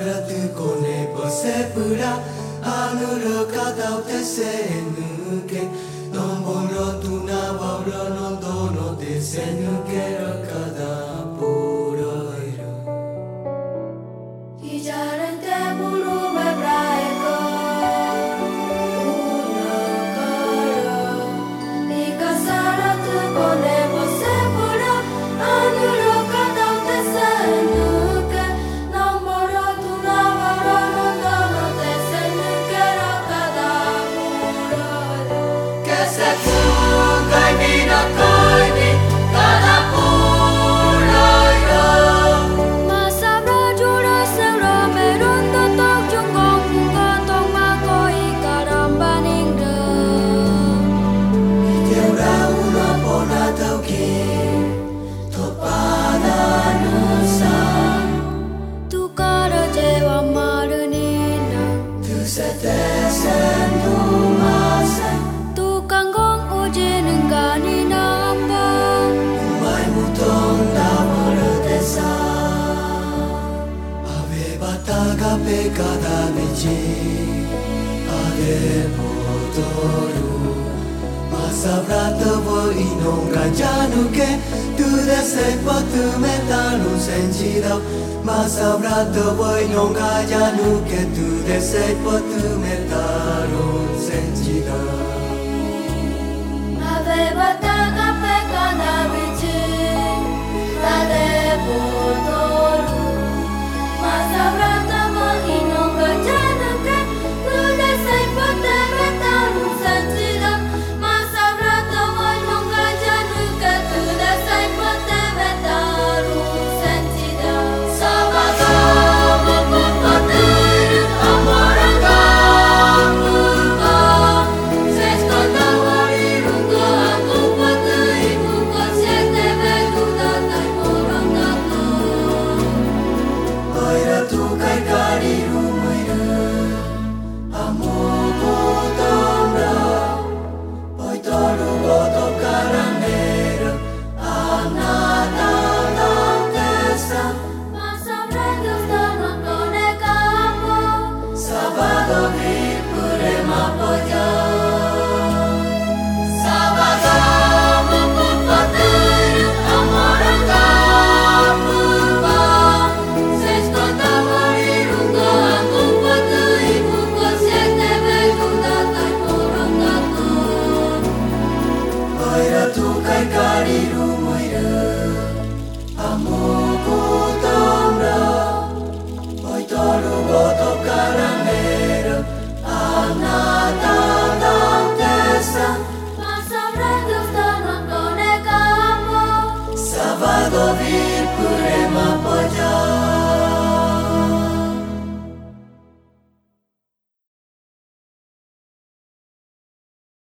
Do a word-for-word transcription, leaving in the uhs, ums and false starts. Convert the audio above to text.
Sabratu kone posepura Anuro kadau te senuke Nomboro tuna waura no dono te senuke rakada puroiru Ijaran te bulu bebraiko Uno koro Ika saratu kone posepura Anuro kadau te senuke Nomboro tuna waura no dono te senuke rakada puroiru Kesetsu kai mina kai ni kada puroiru Masabra jura seura meronta tok jungkong buka tong makoi karamba ningde Teura una pona tauki Topada nusa Tu kara jewa marunina Tu sete sendu masa Tu kanggong uji nenggani namba Umai muton damoro desa Ave bataga pekada michi Ave potoru Masavrata wo inonga januke Tu desei potu metanu senjidao Masavrata wo inonga januke Tu desei potu metanu senjidao Ave bataga pekada bici Ade potoru Masavrata mo inonga januke Tu desai pote metaru senjida Masavrata mo inonga januke Tu desai pote metaru senjida Sabato mukupaturu amoranga Buka Sesko tawari rungo aku patu ibu Kosiete beguda tai morangaku Oira tu kai kariru muiru Amogo tomra Poitoru goto karanero Anata lautesa Masavrata stano kone kamu Sabado vipure mapoja Sabado mukupaturu amoranga Buka Sesko tawari rungo aku patu ibu Kosiete beguda tai morangaku Oira tu kai kariru muiru Amogo tomra Poitoru goto karanero Anata lautesa Masavrata stano kone kamu Sabado vi